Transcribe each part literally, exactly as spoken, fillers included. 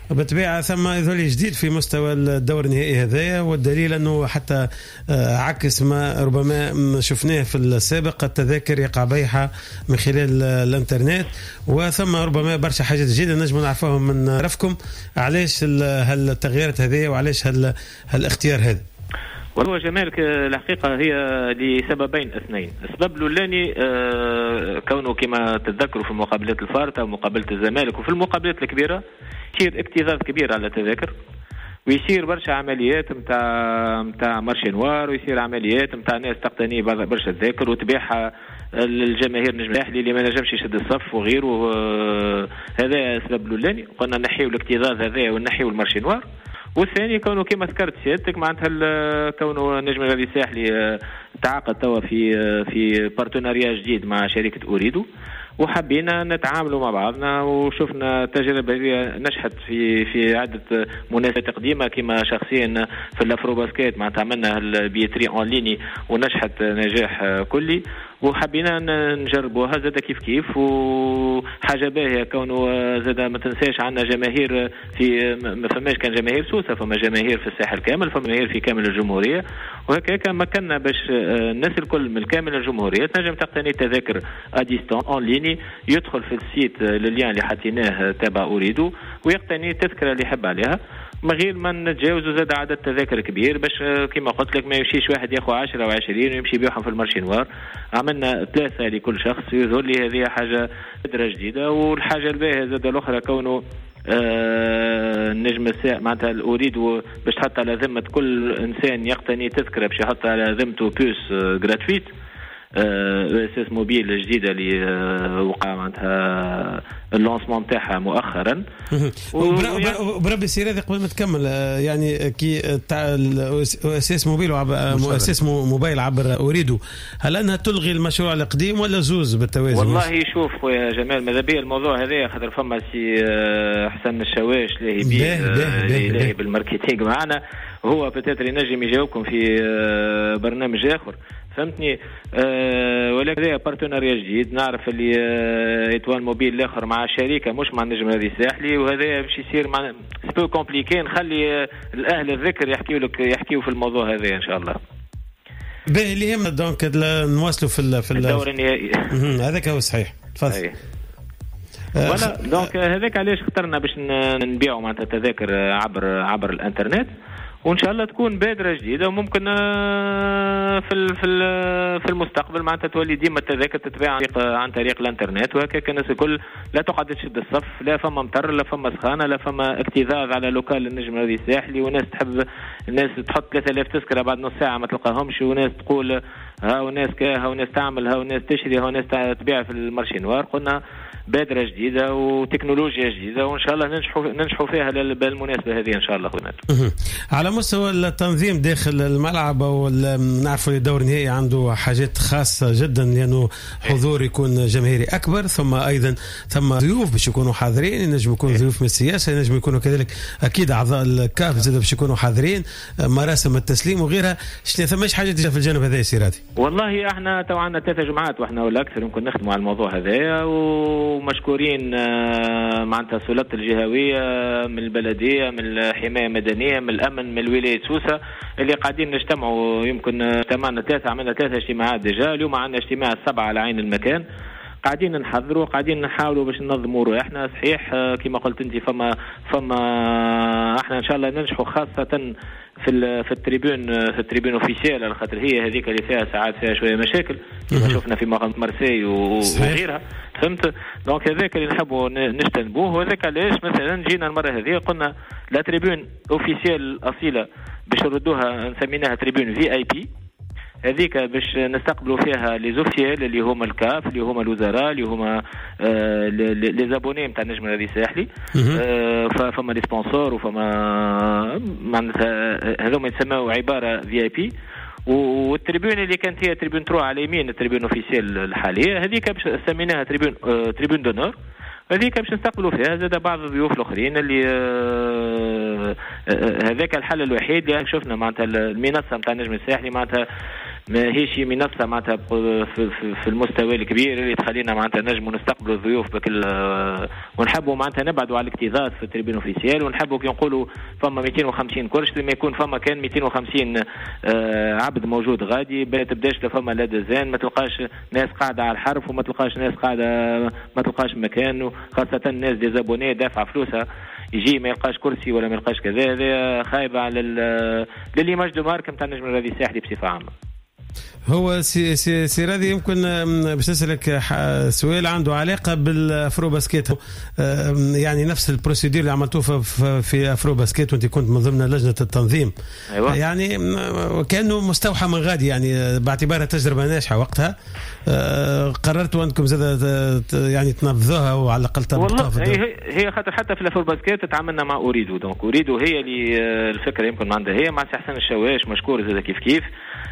بالطبيعة ثم ذولي جديد في مستوى الدور النهائي هذايا، والدليل أنه حتى عكس ما ربما شفناه في السابق، التذاكر يقع بيعها من خلال الانترنت، وثم ربما برشا حاجات جديدة نجم نعرفهم من رفكم. علاش هالتغييرات هذه وعلاش هالاختيار هذا؟ والله جمالك الحقيقة هي لسببين اثنين. السبب الأولاني آه كونه كما تتذكروا في مقابلات الفارطة ومقابلة الزمالك وفي المقابلات الكبيرة يصير اكتظاظ كبير على التذاكر، ويصير برشا عمليات متاع متاع مارشي نوار، ويصير عمليات متاع ناس تقتني برشا تذاكر وتبيعها للجماهير نجم الاهلي اللي ما نجمش يشد الصف وغيره. آه هذا السبب الأولاني، قلنا نحيو الاكتظاظ هذا ونحيو المارشي نوار. والثاني كونه كما ذكرت سيادتك معناتها كونه النجم الرياضي الساحلي تعاقد توا في في بارتناريا جديد مع شركه اوريدو، وحبينا نتعاملوا مع بعضنا، وشفنا تجربه نجحت في في عده مناسبات قديمه، كما شخصيا في الافرو باسكيت معناتها عملنا البيتري اون ليني ونجحت نجاح كلي، وحبينا نجربوها زاد كيف كيف. وحاجه باهيه كونه زاد ما تنساش عندنا جماهير في ما فماش كان جماهير سوسه، فما جماهير في الساحل كامل، فما جماهير في كامل الجمهوريه، وهكاك مكننا باش الناس الكل من كامل الجمهوريه تنجم تقتني تذاكر اديستون اون ليني، يدخل في السيت اللين اللي حطيناه تبع اوريدو ويقتني التذكره اللي يحب عليها، من غير ما نتجاوزوا زاد عدد تذاكر كبير، باش كما قلت لك ما يمشيش واحد ياخذ عشرة وعشرين ويمشي بيوحهم في المارشي نوار. عملنا ثلاثة لكل شخص، يظهر لي هذه حاجة بدرة جديدة. والحاجة الباهية زاد الأخرى كونه آه نجم الساعة معناتها الأريد باش تحط على ذمة كل إنسان يقتني تذكرة باش يحط على ذمته بيوس آه جراتويت او اس اس موبيل الجديده اللي وقع معناتها اللونسمون نتاعها مؤخرا. وبربي سير هذه قبل ما تكمل يعني كي تاع او اس اس موبيل واساس موبايل عبر اوريدو، هل انها تلغي المشروع القديم ولا زوز بالتوازي؟ والله شوف خويا جمال، ماذا بيا الموضوع هذا خاطر فما سي حسن الشواش اللي هي بالماركتينغ معنا، هو بتاتر ينجم يجاوبكم في برنامج اخر فهمتني. أه ولكن هذا بارتناريا جديد، نعرف اللي أه اتوان موبيل الاخر مع شركه مش مع النجم الرياضي الساحلي، وهذا باش يصير مع سبو كومبليكي. نخلي أه الاهل الذكر يحكيوا لك يحكيوا في الموضوع هذا ان شاء الله. باهي اللي يهم دونك نواصلوا في في الدور النهائي هذاك هو صحيح. تفضل. ولا دونك هذاك علاش اخترنا باش نبيعوا معناتها تذاكر عبر عبر الانترنت، وان شاء الله تكون بادره جديده، وممكن في في في المستقبل معناتها تولي ديما التذاكر تتباع عن طريق الانترنت، وهكاك الناس الكل لا تقعد تشد الصف، لا فما مطر لا فما سخانه لا فما اكتظاظ على لوكال النجم الرياضي الساحلي، وناس تحب الناس تحط ثلاثة آلاف تذكره بعد نص ساعه ما تلقاهمش، وناس تقول ها وناس كا وناس تعمل ها وناس تشري ها وناس تبيع في المارشي نوار. قلنا بادرة جديدة وتكنولوجيا جديدة، وإن شاء الله ننجحوا ننجحوا فيها بالمناسبة هذه إن شاء الله. على مستوى التنظيم داخل الملعب، ونعرف الدور النهائي عنده حاجات خاصة جدا، لأنه حضور يكون جماهيري أكبر، ثم أيضا ثم ضيوف باش يكونوا حاضرين، ينجم يكونوا ضيوف من السياسة، ينجم يكونوا كذلك أكيد أعضاء الكاف زاد باش يكونوا حاضرين، مراسم التسليم وغيرها. شنو ثماش حاجة في الجانب هذا يا سيراتي؟ والله احنا تو عندنا ثلاثة جماعات واحنا ولا أكثر يمكن نخدموا على الموضوع هذا، ومشكورين معناتها السلطات الجهوية من البلدية من الحماية المدنية من الأمن من ولاية سوسة اللي قاعدين نجتمعوا. يمكن اجتمعنا ثلاثة عملنا ثلاثة اجتماعات ديجا، اليوم عندنا اجتماع السبعة على عين المكان، قاعدين نحضروا قاعدين نحاولوا باش ننظموا روحنا. صحيح كما قلت انت فما فما احنا ان شاء الله ننجحوا خاصة في في التريبون في التريبون اوفيسيال، على خاطر هي هذيك اللي فيها ساعات فيها شويه مشاكل كما شفنا في مقام مارسي وغيرها، فهمت؟ دونك هذاك اللي نحبوا نجتنبوه، وهذاك علاش مثلا جينا المره هذه قلنا لا تريبون اوفيسيال الاصيله باش نردوها نسميناها تريبون في اي بي، هذيك باش نستقبلوا فيها لي زوفيال اللي هما الكاف اللي هما الوزراء اللي هما آه لي زابوني نتاع النجم الرياضي الساحلي، آه فما لي سبونسور وفما معناتها هذوما يتسموا عباره في اي بي. والتريبون اللي كانت هي تريبون ثلاثة على اليمين التريبون اوفيسيال الحاليه، هذيك باش سميناها تريبون آه تريبون دونور، هذيك باش نستقبلوا فيها زاد بعض الضيوف الاخرين اللي آه آه هذاك الحل الوحيد اللي شفنا معناتها المنصه نتاع النجم الساحلي معناتها ما هيش منصة معناتها في, في, في المستوى الكبير اللي تخلينا معناتها نجموا نستقبلوا الضيوف بكل ونحبوا معناتها نبعدوا على الاكتظاظ في التريبين اوفيسيال ونحبوا كي نقولوا فما مئتين وخمسين كرسي لما يكون فما كان مئتين وخمسين عبد موجود غادي ما تبداش فما لا دزان ما تلقاش ناس قاعدة على الحرف وما تلقاش ناس قاعدة ما تلقاش مكان خاصة الناس دي زابونيه دافعة فلوسها يجي ما يلقاش كرسي ولا ما يلقاش كذا هذا خايبة على للإيماج دو مارك نتاع النجم الرياضي الساحلي بصفة عامة. هو سي سي سي رادي يمكن باش نسألك سؤال عنده علاقة بالأفرو باسكيت يعني نفس البروسيدور اللي عملتوه في أفرو باسكيت وانت كنت من ضمن لجنة التنظيم. أيوة. يعني كأنه مستوحى من غادي يعني باعتبارها تجربة ناجحة وقتها قررتوا أنكم زاد يعني تنفذوها وعلى الأقل تبقى. هي هي خاطر حتى في الأفرو باسكيت تعاملنا مع أوريدو دونك أوريدو هي اللي الفكرة يمكن عندها هي مع حسن الشواش مشكور زاد كيف كيف.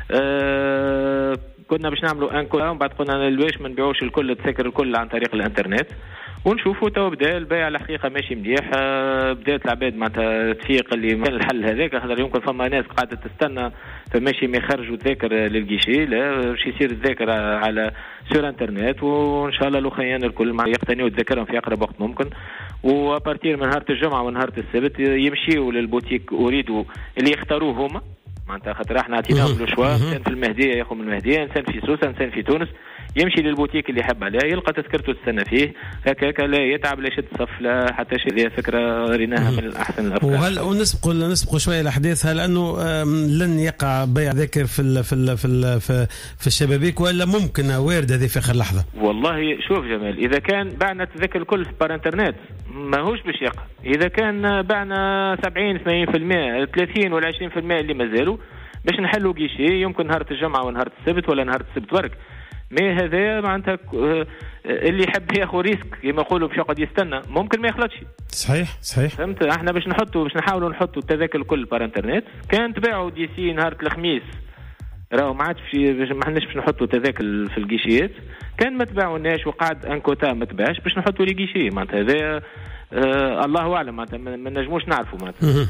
أه كنا باش نعملوا ان كول بعد قلنا ليش ما نبيعوش الكل التذاكر الكل عن طريق الانترنت ونشوفوا تو بدا البيع الحقيقه ماشي مليح. أه بدات العباد معناتها تفيق اللي كان الحل هذاك خاطر يمكن فما ناس قاعده تستنى فماشي ما يخرجوا تذاكر للجيشي لا باش يصير التذاكر على سور انترنت وان شاء الله الاخوان الكل يقتنيوا تذاكرهم في اقرب وقت ممكن وابارتير من نهار الجمعه ونهار السبت يمشيوا للبوتيك اريدوا اللي يختاروه هما معناتها خاطر احنا عطيناهم لو شوا انسان في المهديه ياخذ من المهديه انسان في سوسه انسان في تونس يمشي للبوتيك اللي يحب عليها يلقى تذكرته تستنى فيه هكاك لا يتعب لا يشد صف لا حتى شيء. هذه فكره ريناها من احسن الافكار. وهل ونسبقوا نسبقوا شويه الاحداث هل انه لن يقع بيع ذاكر في ال في ال في ال في, في الشبابيك ولا ممكن وارد هذه في اخر لحظه؟ والله شوف جمال اذا كان بعنا التذاكر الكل بار انترنت ماهوش باش يقع. اذا كان بعنا سبعين ثمانين بالمئة ثلاثين ولا عشرين بالمئة اللي مازالوا باش نحلوا جيشي يمكن نهار الجمعه ونهار السبت ولا نهار السبت برك ما هذا معناتها اللي يحب ياخذ ريسك كما يقولوا باش يقعد يستنى ممكن ما يخلطش. صحيح صحيح فهمت احنا باش نحطوا باش نحاولوا نحطوا التذاكر الكل بار انترنت كان تباعوا دي سي نهار الخميس راهو ما عادش ما حناش باش نحطوا تذاكر في الجيشيات كان ما تباعوناش وقعد ان كوتا ما تباعش باش نحطوا لي جيشي معناتها هذا آه الله اعلم معناتها ما نجموش نعرفوا معناتها.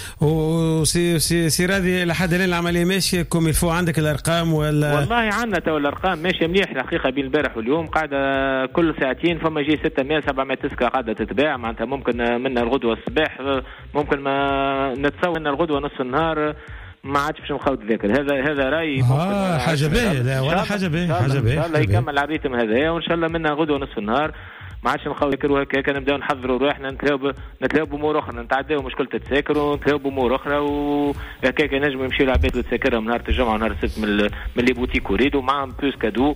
وسي سي سي رادي لحد الان العمليه ماشيه كوم يلفو عندك الارقام ولا؟ والله عندنا تو الارقام ماشيه مليح الحقيقه بين البارح واليوم قاعده كل ساعتين فما جي ستمائة سبعمائة تذكره قاعده تتباع معناتها ممكن منا الغدوه الصباح ممكن ما نتصور ان الغدوه نصف النهار ما عادش باش نخاوت ذاكر هذا هذا رايي. اه حاجه باهيه لا ولا حاجه باهيه حاجه باهيه ان شاء الله يكمل على الريتم هذايا وان شاء الله منا غدوه نصف النهار ما عادش نخاو ذاكروا هكاك نبداو نحضروا روحنا نتلاو نتلاو بامور اخرى نتعداو مشكله التذاكر ونتلاو بامور اخرى وهكاك نجموا يمشيو العباد للتذاكر نهار الجمعه ونهار السبت من من لي بوتيك وريدو معهم بلوس كادو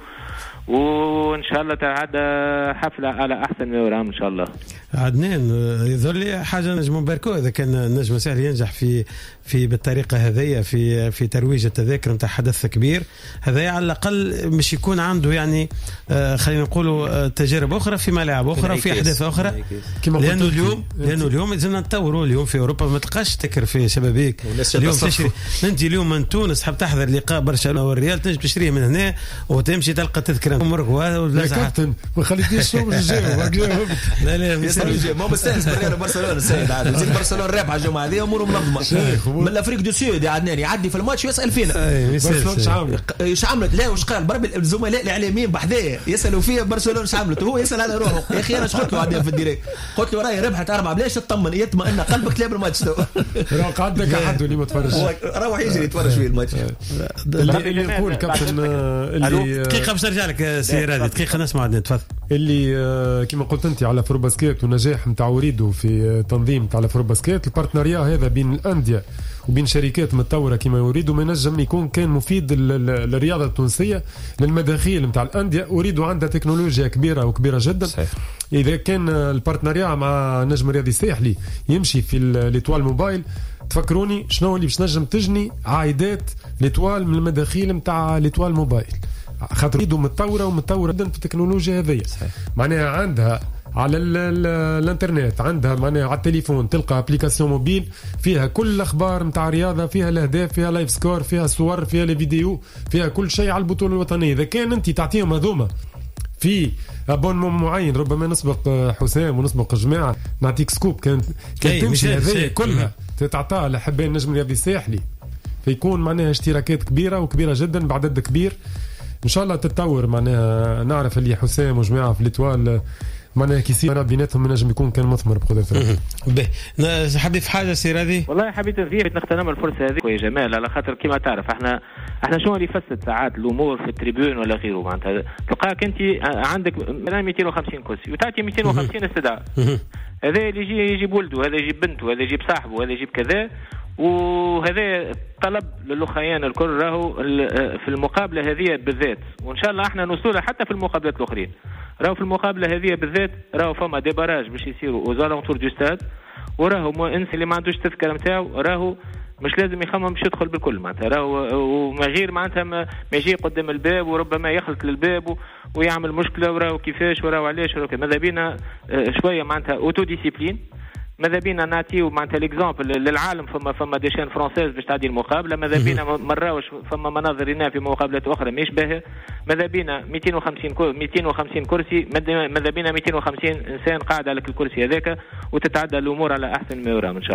وان شاء الله تعدى حفله على احسن ما يرام ان شاء الله. عدنان يظهر لي حاجه نجم نباركوها اذا كان النجم سهل ينجح في في بالطريقه هذيا في في ترويج التذاكر نتاع حدث كبير هذا على الاقل مش يكون عنده يعني آه خلينا نقولوا تجارب اخرى في ملاعب اخرى في احداث اخرى لانه اليوم لانه اليوم لازمنا نطوروا اليوم في اوروبا ما تلقاش تذكر في شبابيك اليوم تشري انت اليوم من تونس حاب تحضر لقاء برشلونه والريال تنجم تشتريه من هنا وتمشي تلقى تذكره مرغوه ولا كابتن ما خليتيش شو الجو لا لا ما مستانس بريال برشلونه السيد عاد زين برشلونه رابحه الجمعه هذه اموره منظمه من الافريق دو سود يا عدنان يعدي في الماتش ويسال فينا برشلونه ايش عملت ايش عملت لا واش قال بربي الزملاء الاعلاميين بحذايا يسالوا فيا برشلونه ايش عملت وهو يسال على روحه يا اخي انا ايش قلت له عدنان في الديريكت قلت له راهي ربحت اربعه بلاش تطمن يطمئن قلبك لا بالماتش تو راه قعدك احد اللي ما تفرج روح يجري يتفرج في الماتش اللي يقول كابتن اللي دقيقه باش نرجع لك سي رادي دقيقه نسمع عدنان تفضل اللي كما قلت انت على فرو باسكيت ونجاح نتاع وريدو في تنظيم تاع فرو باسكيت البارتنريا هذا بين الانديه وبين شركات متطوره كما يريدوا ما نجم يكون كان مفيد للرياضه التونسيه للمداخيل نتاع الانديه اريدوا عندها تكنولوجيا كبيره وكبيره جدا صحيح. اذا كان البارتنريا مع نجم رياضي الساحلي يمشي في ليتوال موبايل تفكروني شنو اللي باش نجم تجني عائدات ليتوال من المداخيل نتاع ليتوال موبايل خاطر يدو متطوره ومتطوره جدا في التكنولوجيا هذه معناها عندها على الانترنت عندها معناها على التليفون تلقى ابليكاسيون موبيل فيها كل الاخبار نتاع الرياضه فيها الاهداف فيها لايف سكور فيها صور فيها لي فيديو فيها كل شيء على البطوله الوطنيه. اذا كان انت تعطيهم هذوما في ابونمون معين ربما نسبق حسام ونسبق جماعه نعطيك سكوب كانت كانت تمشي هذه كلها تتعطى لحبان نجم الرياضي الساحلي فيكون معناها اشتراكات كبيره وكبيره جدا بعدد كبير ان شاء الله تتطور. معناها نعرف اللي حسام وجماعه في ليتوال معناها كيسير بيناتهم منجم يكون كان مثمر بقدرة الله. به حبيت في حاجه سير هذه والله حبيت نضيف نغتنم الفرصه هذه يا جمال على خاطر كما تعرف احنا احنا شنو اللي يفسد ساعات الامور في التريبيون ولا غيره معناتها تلقاك انت عندك مئتين وخمسين كرسي وتعطي مئتين وخمسين استدعاء هذا اللي يجي يجيب ولده هذا يجيب بنته هذا يجيب صاحبه هذا يجيب كذا وهذا طلب للأخيان الكل راهو في المقابلة هذه بالذات وإن شاء الله احنا نوصلها حتى في المقابلات الأخرين راهو في المقابلة هذه بالذات راهو فما دي باراج باش يصيروا وزالونتور دو ستاد وراهو مؤنس اللي ما عندوش تذكرة نتاعو راهو مش لازم يخمم باش يدخل بالكل معناتها راهو وما غير معناتها ما يجي قدام الباب وربما يخلط للباب ويعمل مشكلة وراهو كيفاش وراهو علاش وراهو ماذا بينا شوية معناتها اوتو ديسيبلين ماذا بينا نعطيو معناتها ليكزامبل للعالم فما فما دي شين فرونسيز باش تعدي المقابله ماذا بينا مراوش فما مناظر لنا في مقابلات اخرى مش باهيه ماذا بينا مئتين وخمسين كرسي ماذا بينا مئتين وخمسين انسان قاعد على الكرسي هذاك وتتعدى الامور على احسن ما يرام ان شاء الله.